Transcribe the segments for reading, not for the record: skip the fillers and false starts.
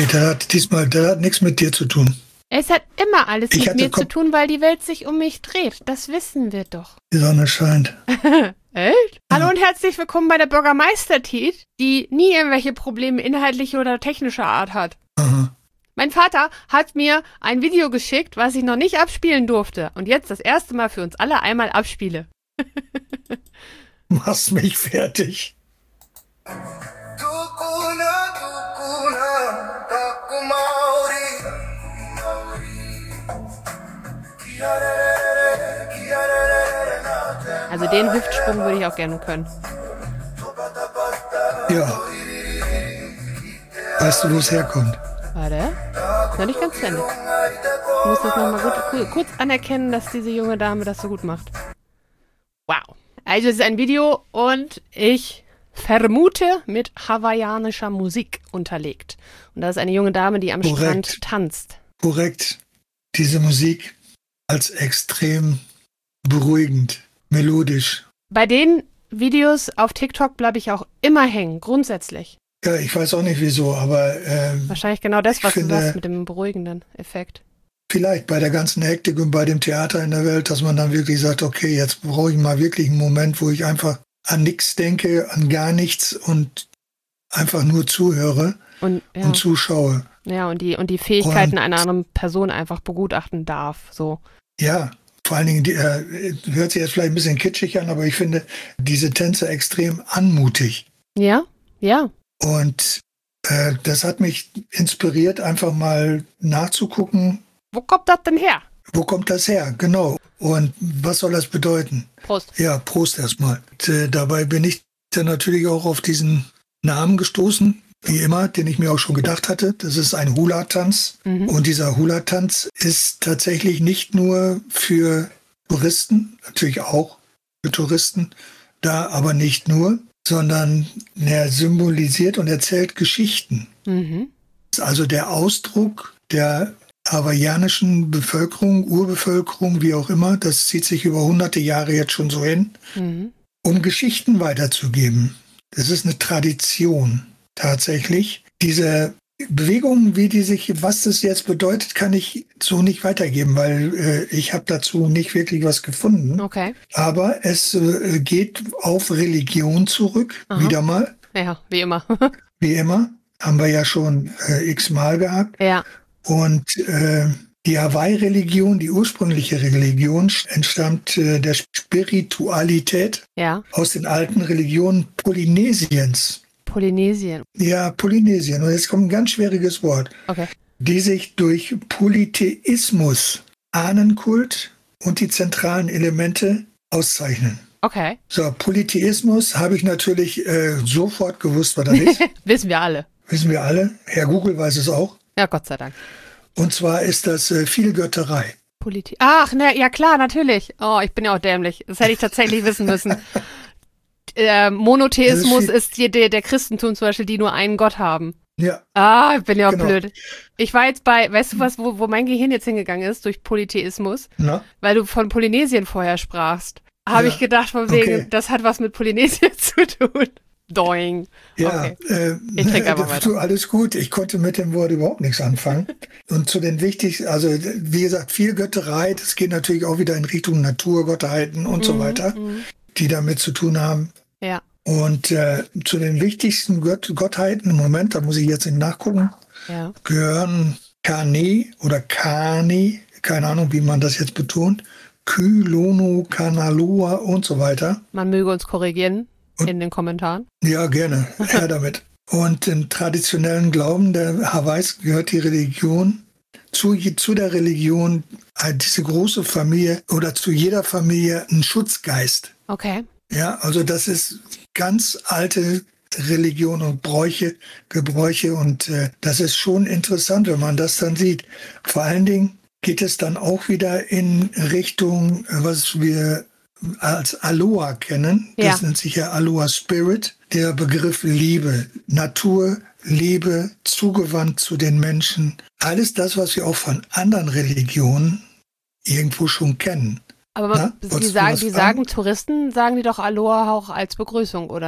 das hat nichts mit dir zu tun. Es hat immer alles mit mir zu tun, weil die Welt sich um mich dreht. Das wissen wir doch. Die Sonne scheint. Echt? Hallo und herzlich willkommen bei der Bürgermeister-Tit, die nie irgendwelche Probleme inhaltlicher oder technischer Art hat. Aha. Mein Vater hat mir ein Video geschickt, was ich noch nicht abspielen durfte. Und jetzt das erste Mal für uns alle einmal abspiele. Machst mich fertig. Also den Hüftsprung würde ich auch gerne können. Ja. Weißt du, wo es herkommt? Warte. Noch nicht ganz zu Ende. Ich muss das nochmal kurz anerkennen, dass diese junge Dame das so gut macht. Wow. Also es ist ein Video und ich vermute mit hawaiianischer Musik unterlegt. Und da ist eine junge Dame, die am Strand tanzt. Korrekt. Diese Musik als extrem beruhigend, melodisch. Bei den Videos auf TikTok bleibe ich auch immer hängen, grundsätzlich. Ja, ich weiß auch nicht wieso, aber wahrscheinlich genau das, was du sagst mit dem beruhigenden Effekt. Vielleicht bei der ganzen Hektik und bei dem Theater in der Welt, dass man dann wirklich sagt, okay, jetzt brauche ich mal wirklich einen Moment, wo ich einfach an nichts denke, an gar nichts und einfach nur zuhöre und zuschaue. Ja, und die Fähigkeiten einer anderen Person einfach begutachten darf, so. Ja, vor allen Dingen, hört sich jetzt vielleicht ein bisschen kitschig an, aber ich finde diese Tänze extrem anmutig. Ja, ja. Und das hat mich inspiriert, einfach mal nachzugucken. Wo kommt das denn her? Wo kommt das her? Genau. Und was soll das bedeuten? Prost. Ja, Prost erstmal. Und, dabei bin ich dann natürlich auch auf diesen Namen gestoßen, wie immer, den ich mir auch schon gedacht hatte. Das ist ein Hula-Tanz. Mhm. Und dieser Hula-Tanz ist tatsächlich nicht nur für Touristen, natürlich auch für Touristen da, aber nicht nur, sondern er symbolisiert und erzählt Geschichten. Mhm. Das ist also der Ausdruck der hawaiianischen Bevölkerung, Urbevölkerung, wie auch immer, das zieht sich über hunderte Jahre jetzt schon so hin, um Geschichten weiterzugeben. Das ist eine Tradition tatsächlich. Diese Bewegungen, was das jetzt bedeutet, kann ich so nicht weitergeben, weil ich habe dazu nicht wirklich was gefunden. Okay. Aber es geht auf Religion zurück, wieder mal. Ja, wie immer. Wie immer, haben wir ja schon x-mal gehabt. Ja. Und die Hawaii-Religion, die ursprüngliche Religion, entstammt der Spiritualität aus den alten Religionen Polynesiens. Polynesien. Ja, Polynesien. Und jetzt kommt ein ganz schwieriges Wort. Okay. Die sich durch Polytheismus, Ahnenkult und die zentralen Elemente auszeichnen. Okay. So, Polytheismus habe ich natürlich sofort gewusst, was das ist. Wissen wir alle. Wissen wir alle. Herr Google weiß es auch. Ja, Gott sei Dank. Und zwar ist das Vielgötterei. Ach, ne, ja klar, natürlich. Oh, ich bin ja auch dämlich. Das hätte ich tatsächlich wissen müssen. Monotheismus ist hier der Christentum zum Beispiel, die nur einen Gott haben. Ja. Ah, ich bin ja auch blöd. Ich war jetzt weißt du was, wo mein Gehirn jetzt hingegangen ist durch Polytheismus? Na? Weil du von Polynesien vorher sprachst. Habe ich gedacht, von wegen, das hat was mit Polynesien zu tun. Doing. Ja, okay. Ich trinke einfach weiter. Alles gut. Ich konnte mit dem Wort überhaupt nichts anfangen. Und zu den wichtigsten, also wie gesagt, Vielgötterei, das geht natürlich auch wieder in Richtung Naturgottheiten und so weiter, die damit zu tun haben. Ja. Und zu den wichtigsten Gottheiten, im Moment, da muss ich jetzt nachgucken, gehören Kane oder Kani, keine Ahnung, wie man das jetzt betont, Kylono, Kanaloa und so weiter. Man möge uns korrigieren in den Kommentaren. Ja, gerne. Her damit. Und im traditionellen Glauben der Hawaiis gehört die Religion zu der Religion, diese große Familie oder zu jeder Familie ein Schutzgeist. Okay. Ja, also das ist ganz alte Religion und Gebräuche und das ist schon interessant, wenn man das dann sieht. Vor allen Dingen geht es dann auch wieder in Richtung, was wir als Aloha kennen. Das nennt sich ja Aloha Spirit. Der Begriff Liebe, Natur, Liebe, zugewandt zu den Menschen. Alles das, was wir auch von anderen Religionen irgendwo schon kennen. Aber die sagen Touristen, sagen die doch Aloha auch als Begrüßung, oder nicht?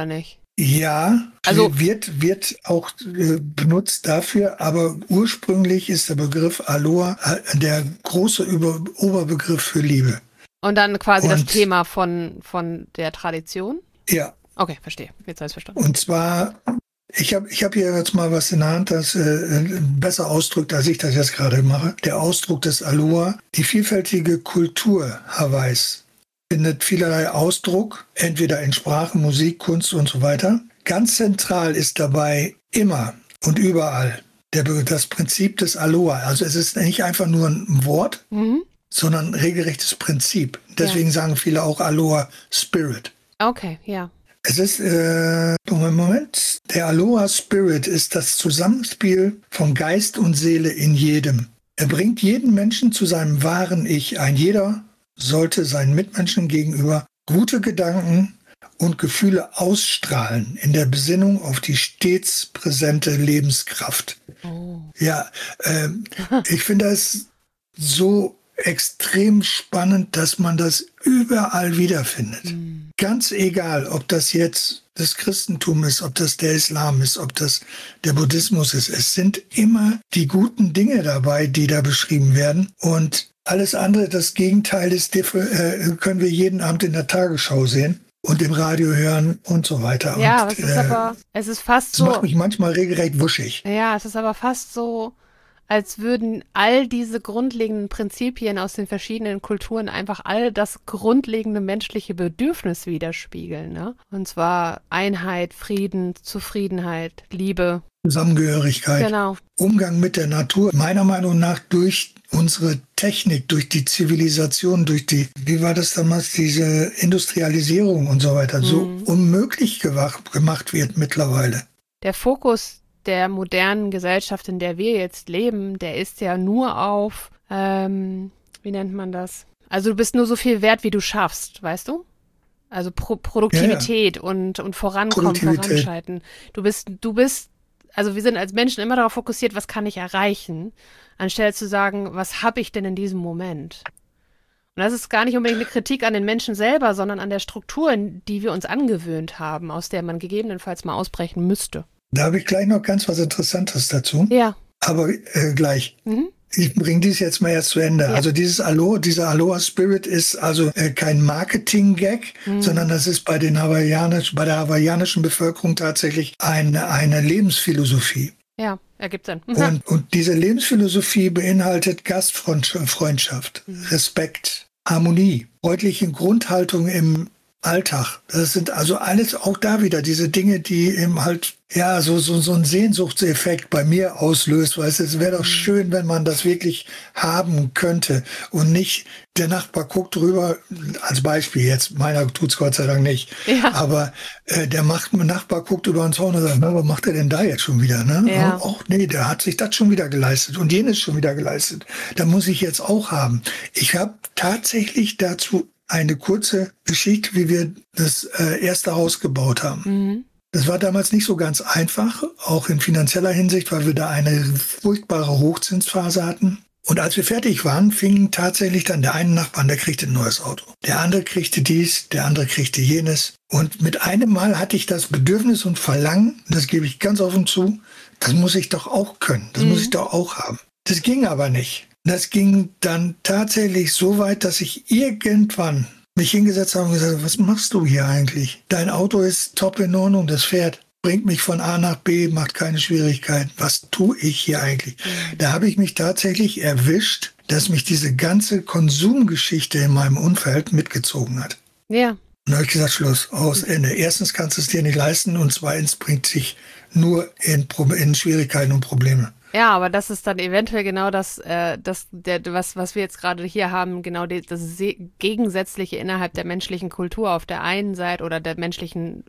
Ja, Also wird auch benutzt dafür, aber ursprünglich ist der Begriff Aloha der große Oberbegriff für Liebe. und dann quasi das Und Thema von der Tradition? ja, Okay, verstehe. Jetzt habe ich es verstanden. und zwar, ich hab hier jetzt mal was in der Hand, das besser ausdrückt, als ich das jetzt gerade mache. Der Ausdruck des Aloha, die vielfältige Kultur Hawaiis findet vielerlei Ausdruck, entweder in Sprache, Musik, Kunst und so weiter. Ganz zentral ist dabei immer und überall das Prinzip des Aloha. Also es ist nicht einfach nur ein Wort, sondern ein regelrechtes Prinzip. Deswegen sagen viele auch Aloha Spirit. Okay, ja. Es ist, Moment, der Aloha Spirit ist das Zusammenspiel von Geist und Seele in jedem. Er bringt jeden Menschen zu seinem wahren Ich ein. Jeder sollte seinen Mitmenschen gegenüber gute Gedanken und Gefühle ausstrahlen in der Besinnung auf die stets präsente Lebenskraft. Oh. Ja, ich finde das so extrem spannend, dass man das überall wiederfindet. Ganz egal, ob das jetzt das Christentum ist, ob das der Islam ist, ob das der Buddhismus ist. Es sind immer die guten Dinge dabei, die da beschrieben werden. Und alles andere, das Gegenteil ist, können wir jeden Abend in der Tagesschau sehen und im Radio hören und so weiter. Ja, und, es ist aber, es ist fast so. Das macht mich manchmal regelrecht wuschig. Ja, es ist aber fast so, als würden all diese grundlegenden Prinzipien aus den verschiedenen Kulturen einfach all das grundlegende menschliche Bedürfnis widerspiegeln, ne? Und zwar Einheit, Frieden, Zufriedenheit, Liebe. Zusammengehörigkeit, Genau. Umgang mit der Natur. Meiner Meinung nach durch unsere Technik, durch die Zivilisation, durch die, wie war das damals, diese Industrialisierung und so weiter, so unmöglich gemacht wird mittlerweile. Der Fokus der modernen Gesellschaft, in der wir jetzt leben, der ist ja nur auf, wie nennt man das? Also du bist nur so viel wert, wie du schaffst, weißt du? Also Produktivität und Vorankommen, Voranschreiten. Du bist, also wir sind als Menschen immer darauf fokussiert, was kann ich erreichen, anstelle zu sagen, was habe ich denn in diesem Moment? Und das ist gar nicht unbedingt eine Kritik an den Menschen selber, sondern an der Struktur, die wir uns angewöhnt haben, aus der man gegebenenfalls mal ausbrechen müsste. Da habe ich gleich noch ganz was Interessantes dazu. Ja. Aber gleich. Ich bringe dies jetzt mal erst zu Ende. Ja. Also dieser Aloha Spirit ist also kein Marketing-Gag, sondern das ist bei der hawaiianischen Bevölkerung tatsächlich eine Lebensphilosophie. Ja, ergibt Sinn. Und diese Lebensphilosophie beinhaltet Gastfreundschaft, Respekt, Harmonie, freundliche Grundhaltung im Alltag. Das sind also alles auch da wieder diese Dinge, die eben halt ja so einen Sehnsuchtseffekt bei mir auslöst. Weißt du, es wäre doch schön, wenn man das wirklich haben könnte und nicht der Nachbar guckt rüber, als Beispiel jetzt, meiner tut's Gott sei Dank nicht, aber der Nachbar guckt über den Zaun und sagt, na, was macht er denn da jetzt schon wieder? Ne? Ja. Auch nee, der hat sich das schon wieder geleistet und jenes schon wieder geleistet. Da muss ich jetzt auch haben. Ich habe tatsächlich dazu eine kurze Geschichte, wie wir das erste Haus gebaut haben. Das war damals nicht so ganz einfach, auch in finanzieller Hinsicht, weil wir da eine furchtbare Hochzinsphase hatten. Und als wir fertig waren, fing tatsächlich dann der eine Nachbar an, der kriegte ein neues Auto. Der andere kriegte dies, der andere kriegte jenes. Und mit einem Mal hatte ich das Bedürfnis und Verlangen, das gebe ich ganz offen zu, das muss ich doch auch können, das muss ich doch auch haben. Das ging aber nicht. Das ging dann tatsächlich so weit, dass ich irgendwann mich hingesetzt habe und gesagt, was machst du hier eigentlich? Dein Auto ist top in Ordnung, das fährt, bringt mich von A nach B, macht keine Schwierigkeiten. Was tue ich hier eigentlich? Da habe ich mich tatsächlich erwischt, dass mich diese ganze Konsumgeschichte in meinem Umfeld mitgezogen hat. Ja. Und da habe ich gesagt, Schluss, aus, Ende. Erstens kannst du es dir nicht leisten und zweitens bringt dich nur in Schwierigkeiten und Probleme. Ja, aber das ist dann eventuell genau was wir jetzt gerade hier haben, genau das Gegensätzliche innerhalb der menschlichen Kultur auf der einen Seite oder des menschlichen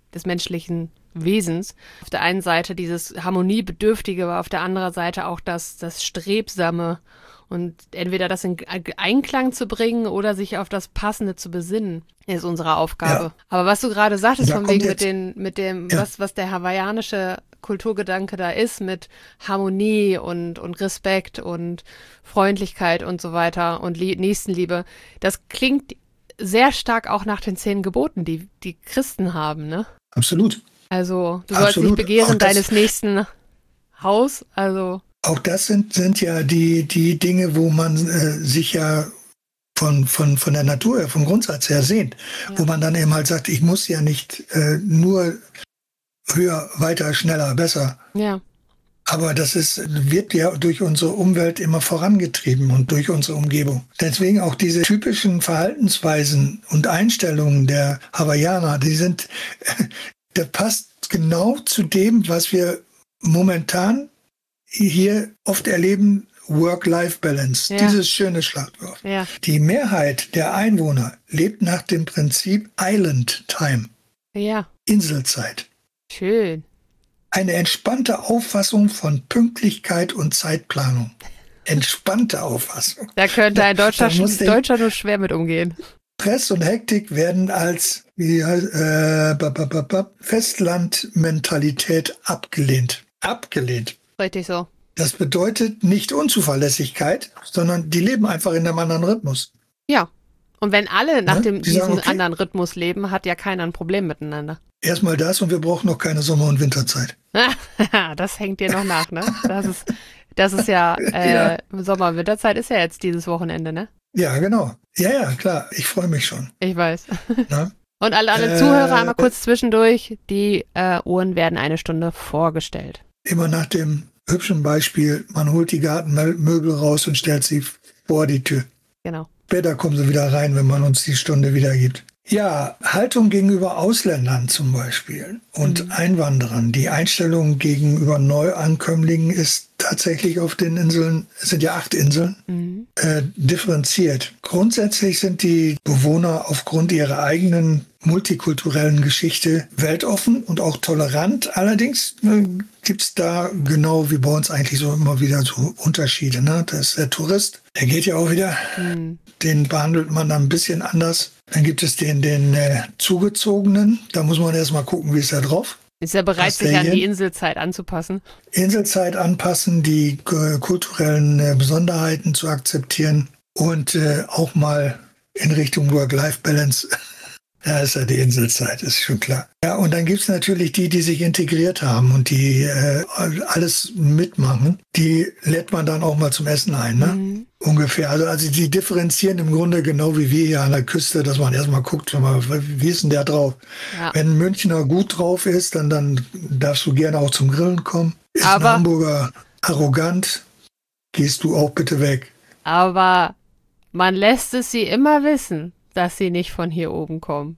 Wesens. Auf der einen Seite dieses Harmoniebedürftige, aber auf der anderen Seite auch das Strebsame und entweder das in Einklang zu bringen oder sich auf das Passende zu besinnen, ist unsere Aufgabe. Ja. Aber was du gerade sagtest, von wegen mit dem, was der hawaiianische Kulturgedanke da ist, mit Harmonie und Respekt und Freundlichkeit und so weiter und Nächstenliebe, das klingt sehr stark auch nach den 10 Geboten, die Christen haben, ne? Absolut. Also du sollst nicht begehren deines nächsten Haus. Also auch das sind ja die Dinge, wo man sich ja von der Natur her, vom Grundsatz her sehnt. Ja. Wo man dann eben halt sagt, ich muss ja nicht nur höher, weiter, schneller, besser. Ja. Aber wird ja durch unsere Umwelt immer vorangetrieben und durch unsere Umgebung. Deswegen auch diese typischen Verhaltensweisen und Einstellungen der Hawaiianer, das passt genau zu dem, was wir momentan hier oft erleben, Work-Life-Balance, dieses schöne Schlagwort. Ja. Die Mehrheit der Einwohner lebt nach dem Prinzip Island Time, Inselzeit. Schön. Eine entspannte Auffassung von Pünktlichkeit und Zeitplanung. Entspannte Auffassung. Da könnte ein Deutscher nur schwer mit umgehen. Stress und Hektik werden als Festlandmentalität abgelehnt. Abgelehnt. Richtig so. Das bedeutet nicht Unzuverlässigkeit, sondern die leben einfach in einem anderen Rhythmus. Ja. Und wenn alle nach diesem anderen Rhythmus leben, hat ja keiner ein Problem miteinander. Erstmal das und wir brauchen noch keine Sommer- und Winterzeit. Das hängt dir noch nach, ne? Das ist ja, Sommer- und Winterzeit ist ja jetzt dieses Wochenende, ne? Ja, genau. Ja, klar. Ich freue mich schon. Ich weiß. Und alle Zuhörer einmal kurz zwischendurch, die Uhren werden 1 Stunde vorgestellt. Immer nach dem hübschen Beispiel, man holt die Gartenmöbel raus und stellt sie vor die Tür. Genau. Später kommen sie wieder rein, wenn man uns die Stunde wiedergibt. Ja, Haltung gegenüber Ausländern zum Beispiel und Einwanderern. Die Einstellung gegenüber Neuankömmlingen ist tatsächlich auf den Inseln, es sind ja 8 Inseln, differenziert. Grundsätzlich sind die Bewohner aufgrund ihrer eigenen multikulturellen Geschichte weltoffen und auch tolerant. Allerdings gibt es da genau wie bei uns eigentlich so immer wieder so Unterschiede. Ne? Das ist der Tourist, der geht ja auch wieder, den behandelt man dann ein bisschen anders. Dann gibt es den Zugezogenen, da muss man erstmal gucken, wie ist er drauf. Ist er bereit, sich an die Inselzeit anzupassen? Inselzeit anpassen, die kulturellen Besonderheiten zu akzeptieren und auch mal in Richtung Work-Life-Balance. Ja, ist ja die Inselzeit, ist schon klar. Ja, und dann gibt's natürlich die sich integriert haben und die alles mitmachen. Die lädt man dann auch mal zum Essen ein, ne? Ungefähr. Also die differenzieren im Grunde genau wie wir hier an der Küste, dass man erstmal guckt, wie ist denn der drauf? Ja. Wenn ein Münchner gut drauf ist, dann darfst du gerne auch zum Grillen kommen. Ist ein Hamburger arrogant, gehst du auch bitte weg. Aber man lässt es sie immer wissen, dass sie nicht von hier oben kommen.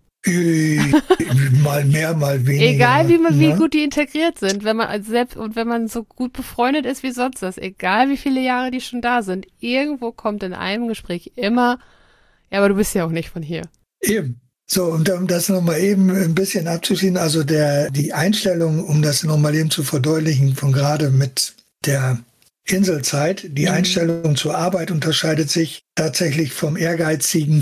Mal mehr, mal weniger. Egal wie gut die integriert sind, wenn man so gut befreundet ist wie sonst was, egal wie viele Jahre die schon da sind, irgendwo kommt in einem Gespräch immer, ja, aber du bist ja auch nicht von hier. Eben. So, und um das nochmal eben ein bisschen abzuschließen, also die Einstellung, um das nochmal eben zu verdeutlichen, von gerade mit der Inselzeit, die Einstellung zur Arbeit unterscheidet sich tatsächlich vom ehrgeizigen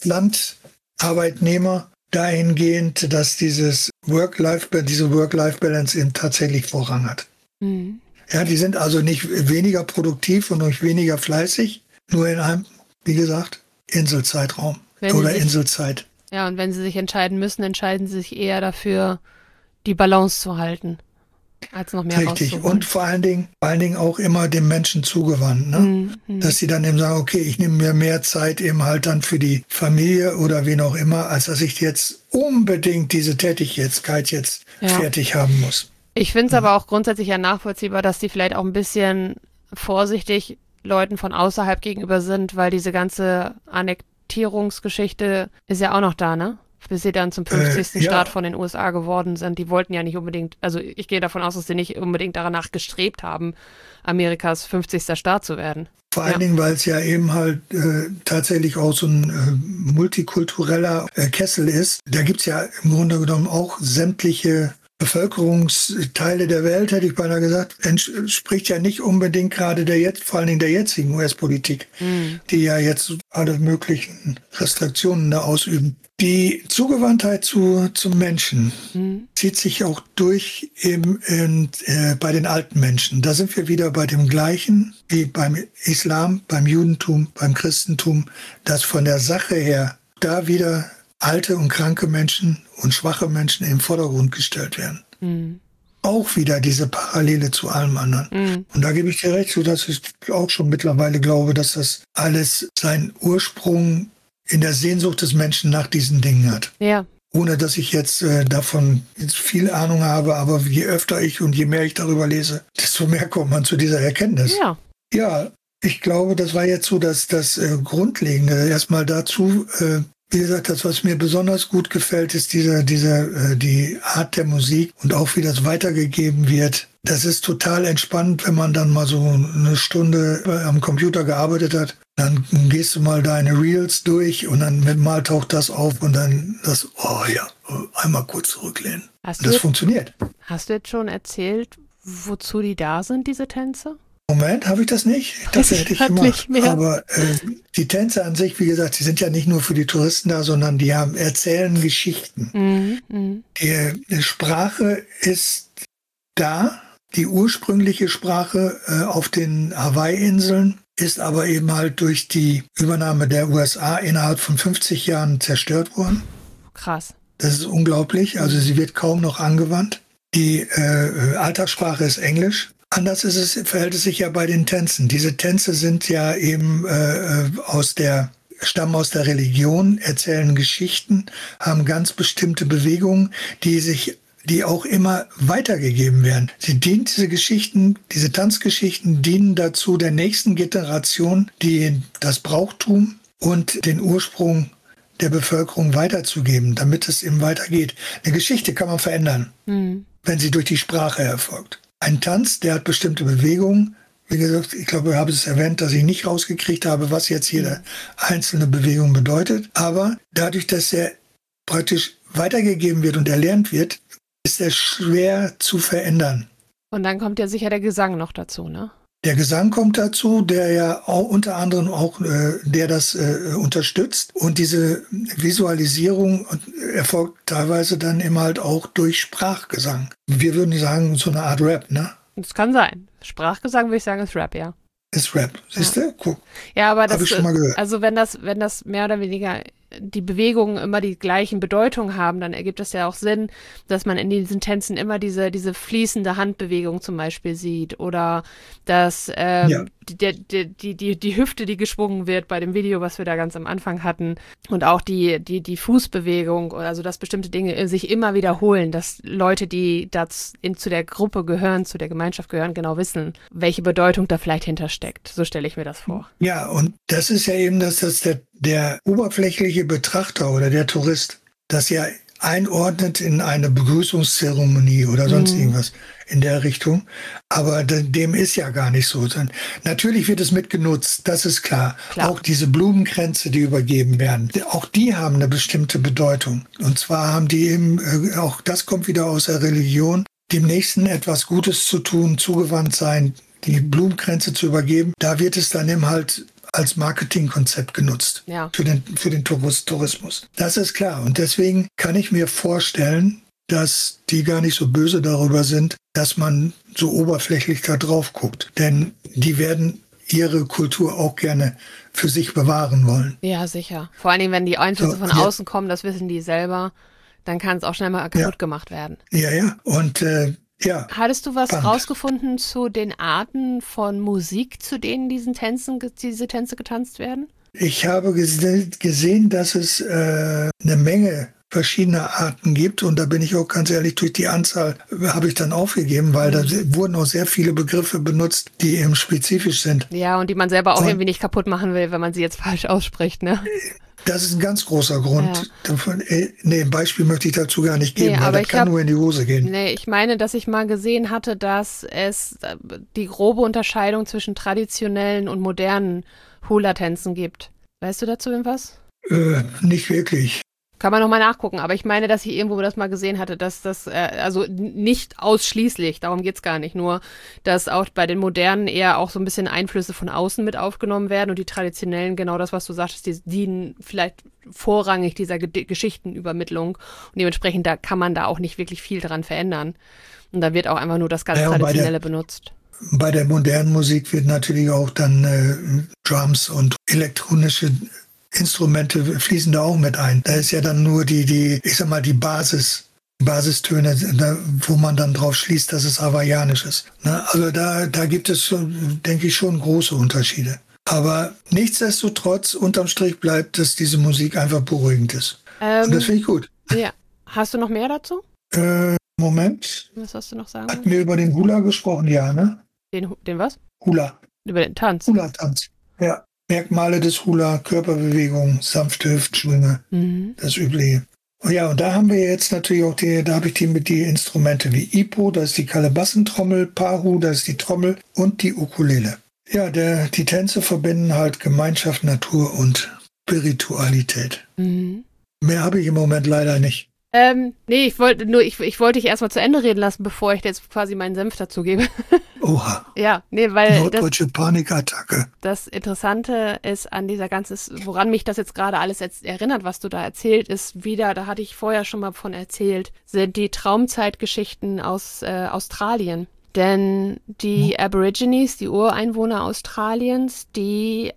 Festlandarbeitnehmer dahingehend, dass diese Work-Life-Balance eben tatsächlich Vorrang hat. Ja, die sind also nicht weniger produktiv und nicht weniger fleißig, nur in einem, wie gesagt, Inselzeitraum oder Inselzeit. Ja, und wenn sie sich entscheiden müssen, entscheiden sie sich eher dafür, die Balance zu halten, als noch mehr Richtig, und vor allen Dingen auch immer dem Menschen zugewandt, ne? Dass sie dann eben sagen, okay, ich nehme mir mehr Zeit eben halt dann für die Familie oder wen auch immer, als dass ich jetzt unbedingt diese Tätigkeit jetzt fertig haben muss. Ich finde es aber auch grundsätzlich ja nachvollziehbar, dass die vielleicht auch ein bisschen vorsichtig Leuten von außerhalb gegenüber sind, weil diese ganze Annektierungsgeschichte ist ja auch noch da, ne? Bis sie dann zum 50. Staat von den USA geworden sind. Die wollten ja nicht unbedingt, also ich gehe davon aus, dass sie nicht unbedingt danach gestrebt haben, Amerikas 50. Staat zu werden. Vor allen Dingen, weil es ja eben halt tatsächlich auch so ein multikultureller Kessel ist. Da gibt es ja im Grunde genommen auch sämtliche Bevölkerungsteile der Welt, hätte ich beinahe gesagt, entspricht ja nicht unbedingt gerade vor allen Dingen der jetzigen US-Politik, die ja jetzt alle möglichen Restriktionen da ausüben. Die Zugewandtheit zum Menschen zieht sich auch durch eben bei den alten Menschen. Da sind wir wieder bei dem Gleichen wie beim Islam, beim Judentum, beim Christentum, dass von der Sache her da wieder alte und kranke Menschen und schwache Menschen im Vordergrund gestellt werden. Auch wieder diese Parallele zu allem anderen. Und da gebe ich dir recht, so dass ich auch schon mittlerweile glaube, dass das alles seinen Ursprung in der Sehnsucht des Menschen nach diesen Dingen hat. Ja. Ohne dass ich jetzt davon viel Ahnung habe, aber je öfter ich und je mehr ich darüber lese, desto mehr kommt man zu dieser Erkenntnis. Ja. Ja, ich glaube, das war jetzt so das Grundlegende. Erstmal dazu, wie gesagt, das, was mir besonders gut gefällt, ist die Art der Musik und auch wie das weitergegeben wird. Das ist total entspannt, wenn man dann mal so eine Stunde am Computer gearbeitet hat. Dann gehst du mal deine Reels durch und dann mal taucht das auf und dann einmal kurz zurücklehnen. Das funktioniert. Hast du jetzt schon erzählt, wozu die da sind, diese Tänze? Moment, habe ich das nicht? Das hätte ich gemacht. Aber die Tänze an sich, wie gesagt, die sind ja nicht nur für die Touristen da, sondern die erzählen Geschichten. Die Sprache ist da, die ursprüngliche Sprache auf den Hawaii-Inseln ist aber eben halt durch die Übernahme der USA innerhalb von 50 Jahren zerstört worden. Krass. Das ist unglaublich, also sie wird kaum noch angewandt. Die Alltagssprache ist Englisch. Anders verhält es sich ja bei den Tänzen. Diese Tänze sind ja eben stammen aus der Religion, erzählen Geschichten, haben ganz bestimmte Bewegungen, die auch immer weitergegeben werden. Diese Tanzgeschichten dienen dazu, der nächsten Generation das Brauchtum und den Ursprung der Bevölkerung weiterzugeben, damit es eben weitergeht. Eine Geschichte kann man verändern, wenn sie durch die Sprache erfolgt. Ein Tanz, der hat bestimmte Bewegungen. Wie gesagt, ich glaube, ich habe es erwähnt, dass ich nicht rausgekriegt habe, was jetzt jede einzelne Bewegung bedeutet. Aber dadurch, dass er praktisch weitergegeben wird und erlernt wird, ist er schwer zu verändern. Und dann kommt ja sicher der Gesang noch dazu, ne? Der Gesang kommt dazu, der ja auch unter anderem auch, der das unterstützt. Und diese Visualisierung erfolgt teilweise dann eben halt auch durch Sprachgesang. Wir würden sagen, so eine Art Rap, ne? Das kann sein. Sprachgesang würde ich sagen, ist Rap, ja. Ist Rap, siehst du? Guck. Ja, aber das habe ich schon mal gehört. Also wenn das mehr oder weniger die Bewegungen immer die gleichen Bedeutung haben, dann ergibt es ja auch Sinn, dass man in diesen Tänzen immer diese fließende Handbewegung zum Beispiel sieht oder dass die Hüfte, die geschwungen wird bei dem Video, was wir da ganz am Anfang hatten und auch die Fußbewegung, also dass bestimmte Dinge sich immer wiederholen, dass Leute, die zu der Gruppe gehören, zu der Gemeinschaft gehören, genau wissen, welche Bedeutung da vielleicht hintersteckt. So stelle ich mir das vor. Ja, und das ist ja eben, dass der oberflächliche Betrachter oder der Tourist das ja einordnet in eine Begrüßungszeremonie oder sonst irgendwas in der Richtung. Aber dem ist ja gar nicht so. Natürlich wird es mitgenutzt, das ist klar. Auch diese Blumenkränze, die übergeben werden, auch die haben eine bestimmte Bedeutung. Und zwar haben die eben, auch das kommt wieder aus der Religion, dem Nächsten etwas Gutes zu tun, zugewandt sein, die Blumenkränze zu übergeben. Da wird es dann eben halt als Marketingkonzept genutzt für den Tourismus. Das ist klar. Und deswegen kann ich mir vorstellen, dass die gar nicht so böse darüber sind, dass man so oberflächlich da drauf guckt. Denn die werden ihre Kultur auch gerne für sich bewahren wollen. Ja, sicher. Vor allen Dingen, wenn die Einflüsse von außen kommen, das wissen die selber, dann kann es auch schnell mal kaputt gemacht werden. Ja. Und hattest du was rausgefunden zu den Arten von Musik, zu denen diese Tänze getanzt werden? Ich habe gesehen, dass es eine Menge verschiedener Arten gibt und da bin ich auch ganz ehrlich, durch die Anzahl habe ich dann aufgegeben, weil da wurden auch sehr viele Begriffe benutzt, die eben spezifisch sind. Ja, und die man selber auch irgendwie nicht kaputt machen will, wenn man sie jetzt falsch ausspricht, ne? Das ist ein ganz großer Grund. Ein Beispiel möchte ich dazu gar nicht geben, weil das kann nur in die Hose gehen. Nee, ich meine, dass ich mal gesehen hatte, dass es die grobe Unterscheidung zwischen traditionellen und modernen Hula-Tänzen gibt. Weißt du dazu irgendwas? Nicht wirklich. Kann man nochmal nachgucken, aber ich meine, dass ich irgendwo das mal gesehen hatte, dass das, also nicht ausschließlich, darum geht's gar nicht, nur, dass auch bei den Modernen eher auch so ein bisschen Einflüsse von außen mit aufgenommen werden und die Traditionellen, genau das, was du sagtest, die dienen vielleicht vorrangig dieser Geschichtenübermittlung und dementsprechend da kann man da auch nicht wirklich viel dran verändern. Und da wird auch einfach nur das ganz Traditionelle benutzt. Bei der modernen Musik wird natürlich auch dann Drums und elektronische Instrumente fließen da auch mit ein. Da ist ja dann nur die Basis Basistöne, wo man dann drauf schließt, dass es hawaiianisch ist. Ne? Also da gibt es, denke ich, schon große Unterschiede. Aber nichtsdestotrotz, unterm Strich bleibt, dass diese Musik einfach beruhigend ist. Und das finde ich gut. Ja. Hast du noch mehr dazu? Moment. Was hast du noch sagen? Hatten wir über den Hula gesprochen? Ja, ne? Den was? Hula. Über den Tanz? Hula-Tanz. Ja. Merkmale des Hula, Körperbewegung, sanfte Hüftschwünge, das Übliche. Ja, und da haben wir jetzt natürlich auch da habe ich die Instrumente wie Ipo, das ist die Kalebassentrommel, Pahu, das ist die Trommel und die Ukulele. Ja, die Tänze verbinden halt Gemeinschaft, Natur und Spiritualität. Mehr habe ich im Moment leider nicht. Nee, ich wollte dich erstmal zu Ende reden lassen, bevor ich jetzt quasi meinen Senf dazu gebe. Oha. Ja, nee, weil Norddeutsche Panikattacke. Das Interessante ist an dieser ganzen, woran mich das jetzt gerade alles erinnert, was du da erzählt, ist wieder, da hatte ich vorher schon mal von erzählt, sind die Traumzeitgeschichten aus Australien. Denn die Aborigines, die Ureinwohner Australiens, die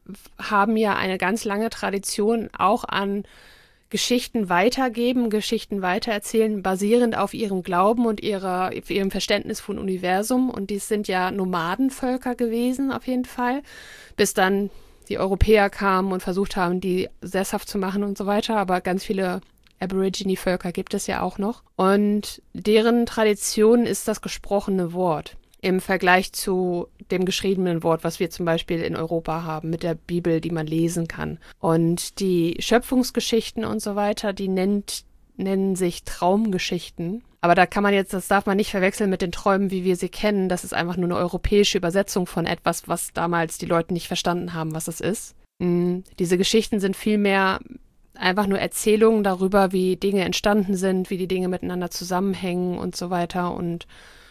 haben ja eine ganz lange Tradition auch an Geschichten weitergeben, Geschichten weitererzählen, basierend auf ihrem Glauben und ihrem Verständnis von Universum. Und dies sind ja Nomadenvölker gewesen, auf jeden Fall, bis dann die Europäer kamen und versucht haben, die sesshaft zu machen und so weiter. Aber ganz viele Aborigine-Völker gibt es ja auch noch. Und deren Tradition ist das gesprochene Wort im Vergleich zu dem geschriebenen Wort, was wir zum Beispiel in Europa haben, mit der Bibel, die man lesen kann. Und die Schöpfungsgeschichten und so weiter, die nennen sich Traumgeschichten. Aber das darf man nicht verwechseln mit den Träumen, wie wir sie kennen. Das ist einfach nur eine europäische Übersetzung von etwas, was damals die Leute nicht verstanden haben, was es ist. Diese Geschichten sind vielmehr einfach nur Erzählungen darüber, wie Dinge entstanden sind, wie die Dinge miteinander zusammenhängen und so weiter und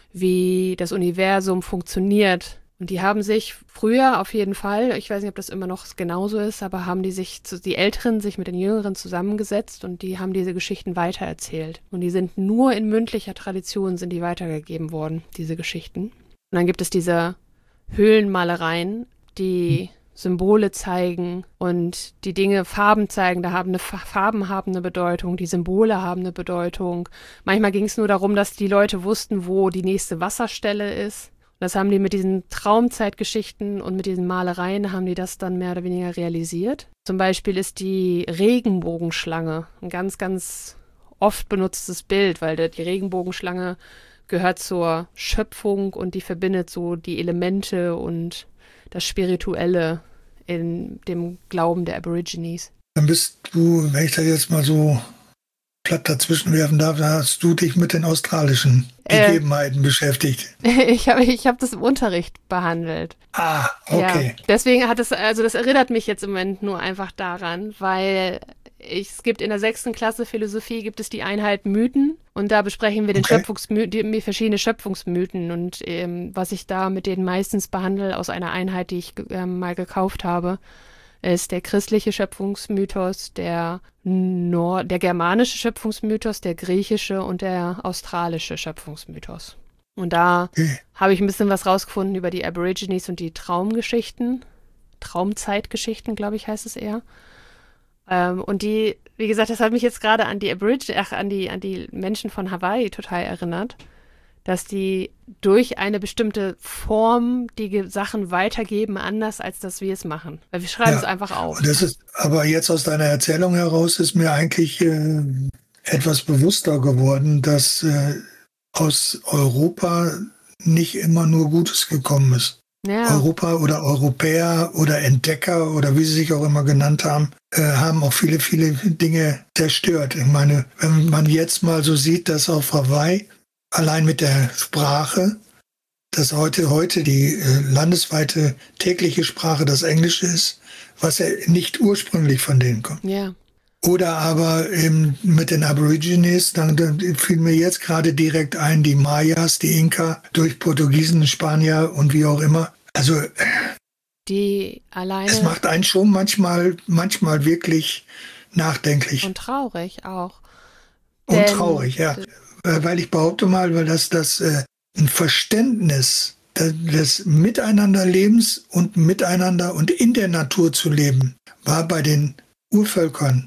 wie das Universum funktioniert. Und die haben sich früher auf jeden Fall, ich weiß nicht, ob das immer noch genauso ist, aber haben die Älteren sich mit den Jüngeren zusammengesetzt und die haben diese Geschichten weitererzählt. Und die sind nur in mündlicher Tradition sind die weitergegeben worden, diese Geschichten. Und dann gibt es diese Höhlenmalereien, die Symbole zeigen und die Dinge Farben zeigen. Farben haben eine Bedeutung, die Symbole haben eine Bedeutung. Manchmal ging es nur darum, dass die Leute wussten, wo die nächste Wasserstelle ist. Und das haben die mit diesen Traumzeitgeschichten und mit diesen Malereien haben die das dann mehr oder weniger realisiert. Zum Beispiel ist die Regenbogenschlange ein ganz, ganz oft benutztes Bild, weil die Regenbogenschlange gehört zur Schöpfung und die verbindet so die Elemente und das Spirituelle in dem Glauben der Aborigines. Dann bist du, wenn ich da jetzt mal so platt dazwischen werfen darf, da hast du dich mit den australischen Gegebenheiten beschäftigt. Ich hab das im Unterricht behandelt. Ah, okay. Ja, deswegen das erinnert mich jetzt im Moment nur einfach daran, weil es gibt in der 6. Klasse Philosophie gibt es die Einheit Mythen und da besprechen wir die verschiedene Schöpfungsmythen und was ich da mit denen meistens behandle aus einer Einheit, die ich mal gekauft habe, ist der christliche Schöpfungsmythos, der germanische Schöpfungsmythos, der griechische und der australische Schöpfungsmythos. Und da habe ich ein bisschen was rausgefunden über die Aborigines und die Traumzeitgeschichten, glaube ich, heißt es eher. Und wie gesagt, das hat mich jetzt gerade an die Menschen von Hawaii total erinnert, dass die durch eine bestimmte Form die Sachen weitergeben, anders als dass wir es machen. Weil wir schreiben es einfach auf. Das ist, aber jetzt aus deiner Erzählung heraus ist mir eigentlich etwas bewusster geworden, dass aus Europa nicht immer nur Gutes gekommen ist. Ja. Europa oder Europäer oder Entdecker oder wie sie sich auch immer genannt haben, haben auch viele, viele Dinge zerstört. Ich meine, wenn man jetzt mal so sieht, dass auf Hawaii allein mit der Sprache, dass heute die landesweite tägliche Sprache das Englische ist, was ja nicht ursprünglich von denen kommt. Ja. Oder aber mit den Aborigines, dann fiel mir jetzt gerade direkt ein, die Mayas, die Inka, durch Portugiesen, Spanier und wie auch immer. Also es macht einen schon manchmal wirklich nachdenklich. Und traurig auch. Und traurig, ja. Weil ich behaupte mal, weil das ein Verständnis des Miteinanderlebens und miteinander und in der Natur zu leben, war bei den Urvölkern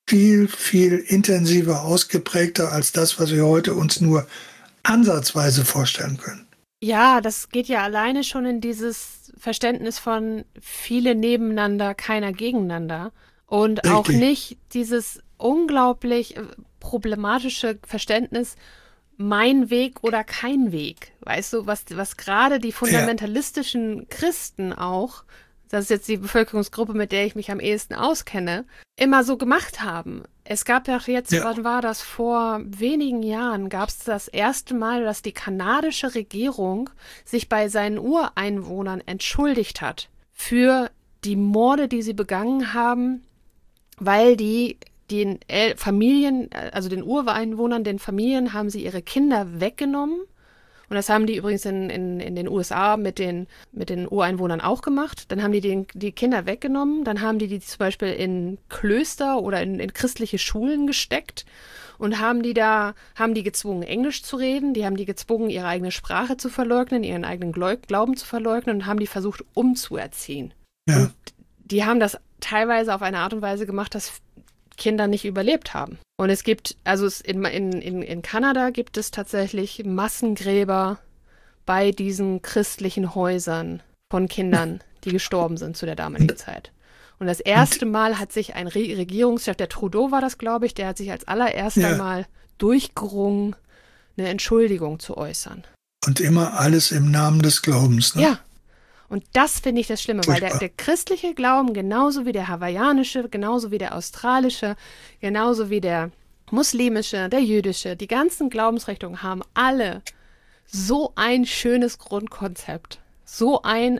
viel, viel intensiver ausgeprägter als das, was wir heute uns nur ansatzweise vorstellen können. Ja, das geht ja alleine schon in dieses Verständnis von viele nebeneinander, keiner gegeneinander. Und Richtig. Auch nicht dieses unglaublich problematische Verständnis, mein Weg oder kein Weg. Weißt du, was gerade die fundamentalistischen Christen auch, das ist jetzt die Bevölkerungsgruppe, mit der ich mich am ehesten auskenne, immer so gemacht haben. Es gab ja jetzt, wann war das, vor wenigen Jahren, gab es das erste Mal, dass die kanadische Regierung sich bei seinen Ureinwohnern entschuldigt hat für die Morde, die sie begangen haben, weil den Familien, also den Ureinwohnern, den Familien, haben sie ihre Kinder weggenommen. Und das haben die übrigens in den USA mit den Ureinwohnern auch gemacht. Dann haben die Kinder weggenommen, dann haben die zum Beispiel in Klöster oder in christliche Schulen gesteckt und haben die gezwungen, Englisch zu reden, die haben die gezwungen, ihre eigene Sprache zu verleugnen, ihren eigenen Glauben zu verleugnen und haben die versucht umzuerziehen. Ja. Und die haben das teilweise auf eine Art und Weise gemacht, dass Kinder nicht überlebt haben. Und es gibt, also in Kanada gibt es tatsächlich Massengräber bei diesen christlichen Häusern von Kindern, die gestorben sind zu der damaligen Zeit. Und das erste Mal hat sich ein Regierungschef, der Trudeau war das, glaube ich, der hat sich als allererster Mal durchgerungen, eine Entschuldigung zu äußern. Und immer alles im Namen des Glaubens, ne? Ja. Und das finde ich das Schlimme, weil der christliche Glauben, genauso wie der hawaiianische, genauso wie der australische, genauso wie der muslimische, der jüdische, die ganzen Glaubensrichtungen haben alle so ein schönes Grundkonzept. So ein,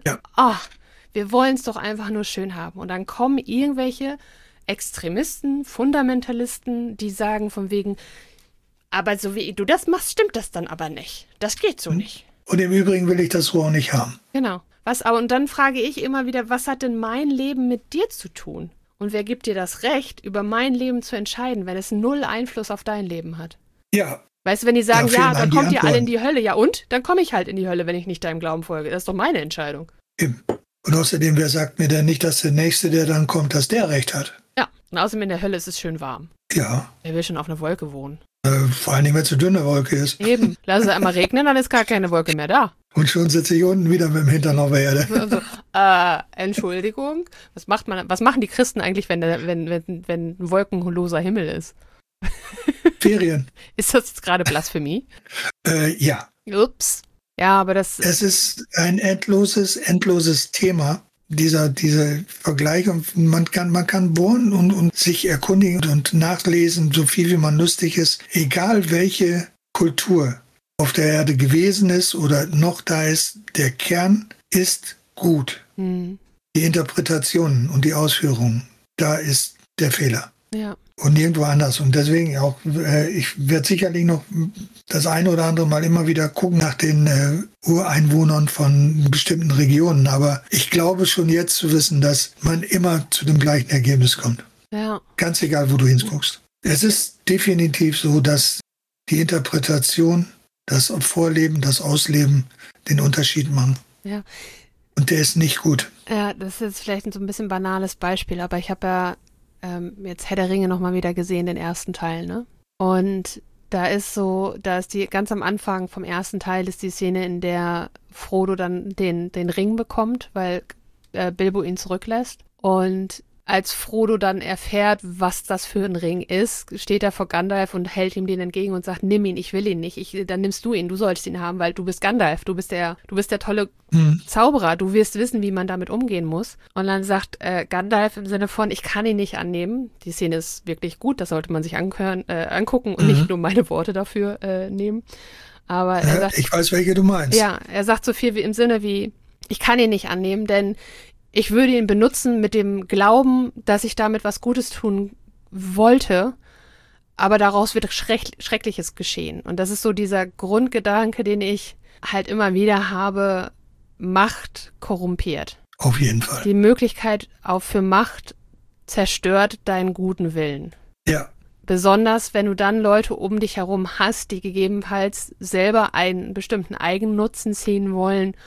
wir wollen es doch einfach nur schön haben. Und dann kommen irgendwelche Extremisten, Fundamentalisten, die sagen von wegen, aber so wie du das machst, stimmt das dann aber nicht. Das geht so nicht. Und im Übrigen will ich das so auch nicht haben. Genau. Und dann frage ich immer wieder, was hat denn mein Leben mit dir zu tun? Und wer gibt dir das Recht, über mein Leben zu entscheiden, wenn es null Einfluss auf dein Leben hat? Ja. Weißt du, wenn die sagen, dann kommt ihr alle in die Hölle. Ja und? Dann komme ich halt in die Hölle, wenn ich nicht deinem Glauben folge. Das ist doch meine Entscheidung. Eben. Und außerdem, wer sagt mir denn nicht, dass der Nächste, der dann kommt, dass der Recht hat? Ja, und außerdem in der Hölle ist es schön warm. Ja. Wer will schon auf einer Wolke wohnen? Vor allen Dingen, wenn es eine dünne Wolke ist. Eben. Lass es einmal regnen, dann ist gar keine Wolke mehr da. Und schon sitze ich unten wieder mit dem Hintern auf der Erde. Entschuldigung, was machen die Christen eigentlich, wenn ein wolkenloser Himmel ist? Ferien. Ist das jetzt gerade Blasphemie? Ja. Ups. Ja, aber Es ist ein endloses Thema, dieser Vergleich. Und man kann bohren und sich erkundigen und nachlesen, so viel wie man lustig ist. Egal welche Kultur auf der Erde gewesen ist oder noch da ist, der Kern ist gut. Die Interpretationen und die Ausführungen, da ist der Fehler. Ja. Und nirgendwo anders. Und deswegen auch, ich werde sicherlich noch das eine oder andere Mal immer wieder gucken nach den Ureinwohnern von bestimmten Regionen. Aber ich glaube schon jetzt zu wissen, dass man immer zu dem gleichen Ergebnis kommt. Ja. Ganz egal, wo du hinguckst. Es ist definitiv so, dass die Interpretation, das Vorleben, das Ausleben den Unterschied machen. Ja. Und der ist nicht gut. Ja, das ist jetzt vielleicht so ein bisschen banales Beispiel, aber ich habe ja jetzt Herr der Ringe nochmal wieder gesehen, den ersten Teil, ne? Und da ist die ganz am Anfang vom ersten Teil ist die Szene, in der Frodo dann den Ring bekommt, weil Bilbo ihn zurücklässt. Und als Frodo dann erfährt, was das für ein Ring ist, steht er vor Gandalf und hält ihm den entgegen und sagt, nimm ihn, ich will ihn nicht. Dann nimmst du ihn, du sollst ihn haben, weil du bist Gandalf, du bist der tolle Zauberer, du wirst wissen, wie man damit umgehen muss. Und dann sagt Gandalf im Sinne von, ich kann ihn nicht annehmen. Die Szene ist wirklich gut, das sollte man sich angucken und nicht nur meine Worte dafür nehmen. Aber er sagt, ich weiß, welche du meinst. Ja, er sagt so viel wie im Sinne wie, ich kann ihn nicht annehmen, denn ich würde ihn benutzen mit dem Glauben, dass ich damit was Gutes tun wollte, aber daraus wird Schreckliches geschehen. Und das ist so dieser Grundgedanke, den ich halt immer wieder habe, Macht korrumpiert. Auf jeden Fall. Die Möglichkeit für Macht zerstört deinen guten Willen. Ja. Besonders, wenn du dann Leute um dich herum hast, die gegebenenfalls selber einen bestimmten Eigennutzen ziehen wollen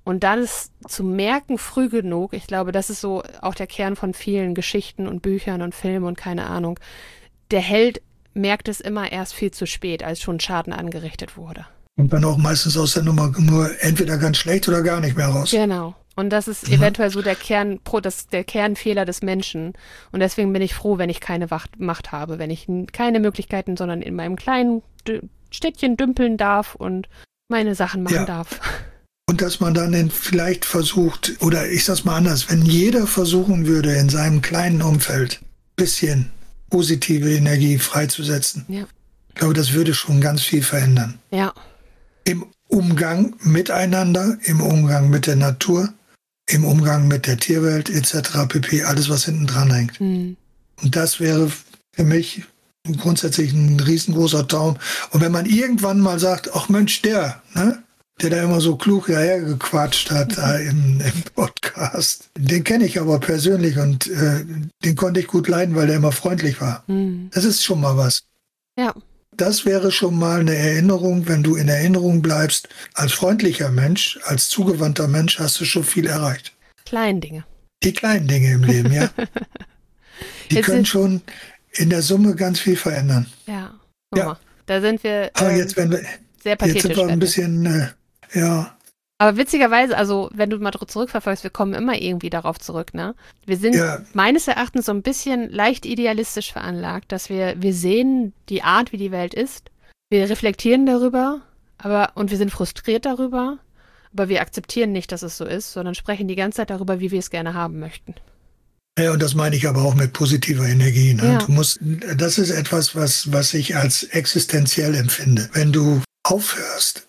Und dann ist zu merken früh genug, ich glaube, das ist so auch der Kern von vielen Geschichten und Büchern und Filmen und keine Ahnung. Der Held merkt es immer erst viel zu spät, als schon Schaden angerichtet wurde. Und dann auch meistens aus der Nummer nur entweder ganz schlecht oder gar nicht mehr raus. Genau. Und das ist eventuell so der Kernfehler des Menschen. Und deswegen bin ich froh, wenn ich keine Macht habe, wenn ich keine Möglichkeiten, sondern in meinem kleinen Städtchen dümpeln darf und meine Sachen machen darf. Und dass man dann vielleicht versucht, oder ich sag's mal anders, wenn jeder versuchen würde, in seinem kleinen Umfeld ein bisschen positive Energie freizusetzen, ich glaube, das würde schon ganz viel verändern. Ja. Im Umgang miteinander, im Umgang mit der Natur, im Umgang mit der Tierwelt etc. pp. Alles, was hinten dran hängt. Und das wäre für mich grundsätzlich ein riesengroßer Traum. Und wenn man irgendwann mal sagt, ach Mensch, der da immer so klug dahergequatscht hat im Podcast, den kenne ich aber persönlich und den konnte ich gut leiden, weil der immer freundlich war. Das ist schon mal was. Ja. Das wäre schon mal eine Erinnerung, wenn du in Erinnerung bleibst. Als freundlicher Mensch, als zugewandter Mensch hast du schon viel erreicht. Kleine Dinge. Die kleinen Dinge im Leben, ja. Die können schon in der Summe ganz viel verändern. Ja. Ja. Da sind wir aber jetzt, sehr pathetisch. Jetzt sind wir ein bisschen, Aber witzigerweise, also wenn du mal zurückverfolgst, wir kommen immer irgendwie darauf zurück, ne? Wir sind meines Erachtens so ein bisschen leicht idealistisch veranlagt, dass wir sehen die Art, wie die Welt ist, wir reflektieren darüber, und wir sind frustriert darüber, aber wir akzeptieren nicht, dass es so ist, sondern sprechen die ganze Zeit darüber, wie wir es gerne haben möchten. Ja, und das meine ich aber auch mit positiver Energie. Ne? Ja. Das ist etwas, was ich als existenziell empfinde. Wenn du aufhörst,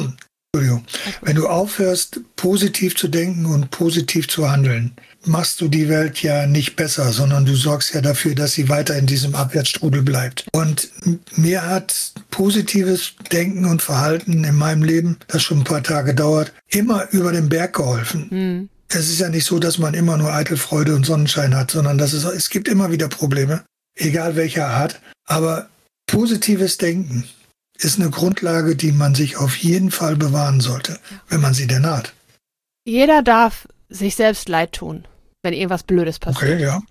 wenn du aufhörst, positiv zu denken und positiv zu handeln, machst du die Welt ja nicht besser, sondern du sorgst ja dafür, dass sie weiter in diesem Abwärtsstrudel bleibt. Und mir hat positives Denken und Verhalten in meinem Leben, das schon ein paar Tage dauert, immer über den Berg geholfen. Es ist ja nicht so, dass man immer nur Eitelfreude und Sonnenschein hat, sondern es gibt immer wieder Probleme, egal welcher Art. Aber positives Denken ist eine Grundlage, die man sich auf jeden Fall bewahren sollte, wenn man sie denn hat. Jeder darf sich selbst leid tun, wenn irgendwas Blödes passiert. Okay, ja.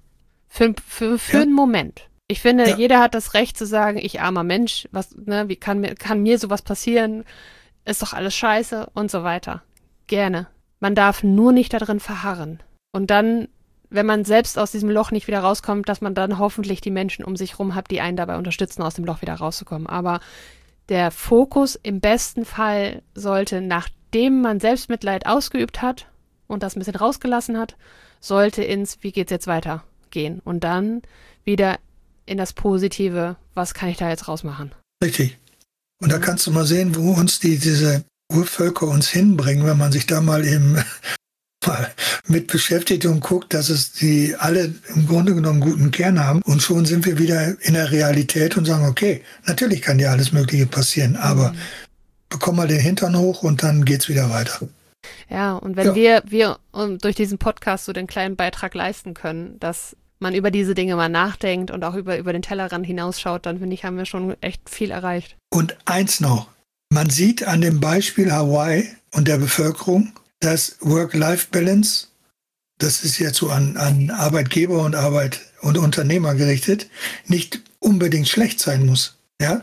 Für einen Moment. Ich finde, jeder hat das Recht zu sagen, ich armer Mensch, wie kann mir sowas passieren? Ist doch alles scheiße und so weiter. Gerne. Man darf nur nicht darin verharren. Und dann, wenn man selbst aus diesem Loch nicht wieder rauskommt, dass man dann hoffentlich die Menschen um sich rum hat, die einen dabei unterstützen, aus dem Loch wieder rauszukommen. Aber der Fokus im besten Fall sollte, nachdem man Selbstmitleid ausgeübt hat und das ein bisschen rausgelassen hat, sollte wie geht's jetzt weiter gehen? Und dann wieder in das Positive, was kann ich da jetzt rausmachen? Richtig. Und da kannst du mal sehen, wo uns diese Urvölker uns hinbringen, wenn man sich da mal eben mal mit beschäftigt und guckt, dass es die alle im Grunde genommen guten Kern haben. Und schon sind wir wieder in der Realität und sagen, okay, natürlich kann dir alles Mögliche passieren, aber bekomm mal den Hintern hoch und dann geht's wieder weiter. Ja, und wenn wir durch diesen Podcast so den kleinen Beitrag leisten können, dass man über diese Dinge mal nachdenkt und auch über den Tellerrand hinausschaut, dann finde ich, haben wir schon echt viel erreicht. Und eins noch, man sieht an dem Beispiel Hawaii und der Bevölkerung, dass Work-Life-Balance, das ist jetzt so an Arbeitgeber und Unternehmer gerichtet, nicht unbedingt schlecht sein muss. Ja,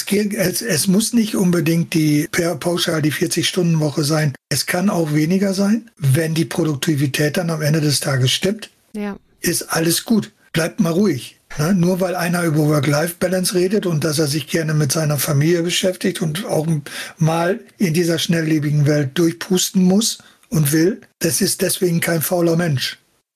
es muss nicht unbedingt pauschal die 40-Stunden-Woche sein. Es kann auch weniger sein. Wenn die Produktivität dann am Ende des Tages stimmt, ist alles gut. Bleibt mal ruhig. Ne? Nur weil einer über Work-Life-Balance redet und dass er sich gerne mit seiner Familie beschäftigt und auch mal in dieser schnelllebigen Welt durchpusten muss und will, das ist deswegen kein fauler Mensch.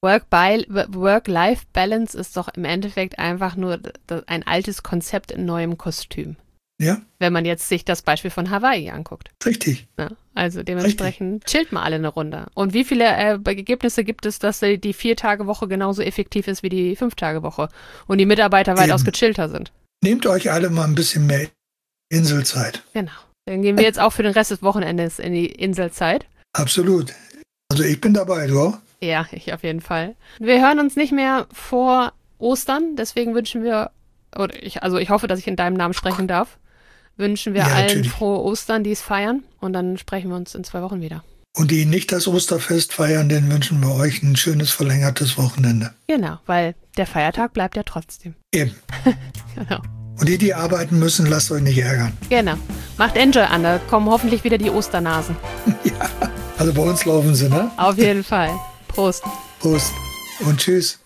Work-Life-Balance ist doch im Endeffekt einfach nur ein altes Konzept in neuem Kostüm. Ja. Wenn man jetzt sich das Beispiel von Hawaii anguckt. Richtig. Ja, also dementsprechend chillt mal alle eine Runde. Und wie viele Ergebnisse gibt es, dass die 4-Tage-Woche genauso effektiv ist wie die 5-Tage-Woche und die Mitarbeiter weitaus gechillter sind? Nehmt euch alle mal ein bisschen mehr Inselzeit. Genau. Dann gehen wir jetzt auch für den Rest des Wochenendes in die Inselzeit. Absolut. Also ich bin dabei, du auch? Ja, ich auf jeden Fall. Wir hören uns nicht mehr vor Ostern, deswegen wünschen wir, ich hoffe, dass ich in deinem Namen sprechen darf, wünschen wir allen natürlich. frohe Ostern, die es feiern, und dann sprechen wir uns in 2 Wochen wieder. Und die nicht das Osterfest feiern, den wünschen wir euch ein schönes verlängertes Wochenende. Genau, weil der Feiertag bleibt ja trotzdem. Eben. Genau. Und die arbeiten müssen, lasst euch nicht ärgern. Genau. Macht Enjoy an, da kommen hoffentlich wieder die Osternasen. Ja, also bei uns laufen sie, ne? Auf jeden Fall. Prost. Prost und tschüss.